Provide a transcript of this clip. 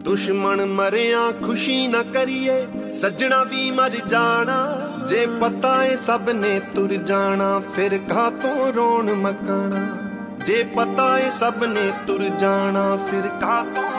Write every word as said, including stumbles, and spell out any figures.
दुश्मन मरिया खुशी न करिए सजना भी मर जाना जे पता है सब ने तुर जाना फिर कातों रोन मकाना जे पता है सब ने तुर जाना फिर कातों